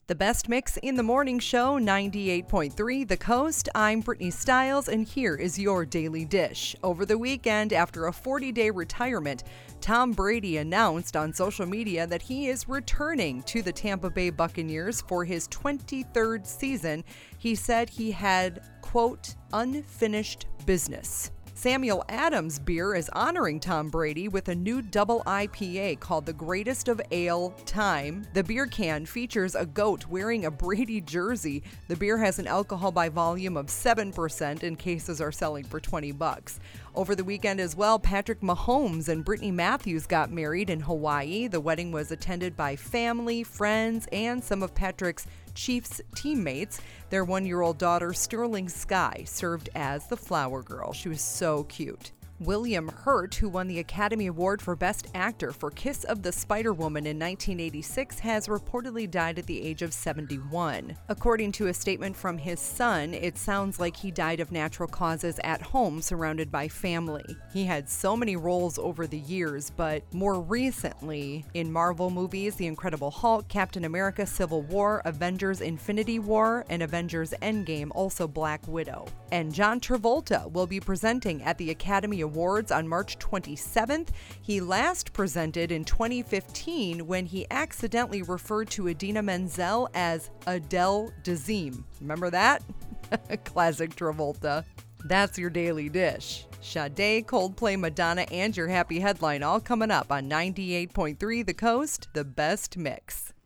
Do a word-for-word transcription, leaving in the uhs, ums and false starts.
The best mix in the morning show, ninety-eight point three The Coast. I'm Brittany Stiles, and here is your daily dish. Over the weekend, after a forty-day retirement, Tom Brady announced on social media that he is returning to the Tampa Bay Buccaneers for his twenty-third season. He said he had, quote, unfinished business. Samuel Adams Beer is honoring Tom Brady with a new double I P A called the Greatest of Ale Time. The beer can features a goat wearing a Brady jersey. The beer has an alcohol by volume of seven percent and cases are selling for twenty bucks. Over the weekend as well, Patrick Mahomes and Brittany Matthews got married in Hawaii. The wedding was attended by family, friends, and some of Patrick's Chiefs teammates. Their one-year-old daughter, Sterling Sky, served as the flower girl. She was so cute. William Hurt, who won the Academy Award for Best Actor for Kiss of the Spider-Woman in nineteen eighty-six, has reportedly died at the age of seventy-one. According to a statement from his son, it sounds like he died of natural causes at home, surrounded by family. He had so many roles over the years, but more recently in Marvel movies, The Incredible Hulk, Captain America Civil War, Avengers Infinity War, and Avengers Endgame, also Black Widow. And John Travolta will be presenting at the Academy Awards on March twenty-seventh. He last presented in twenty fifteen when he accidentally referred to Idina Menzel as Adele Dazeem. Remember that? Classic Travolta. That's your daily dish. Sade, Coldplay, Madonna, and your happy headline all coming up on ninety-eight point three The Coast, the best mix.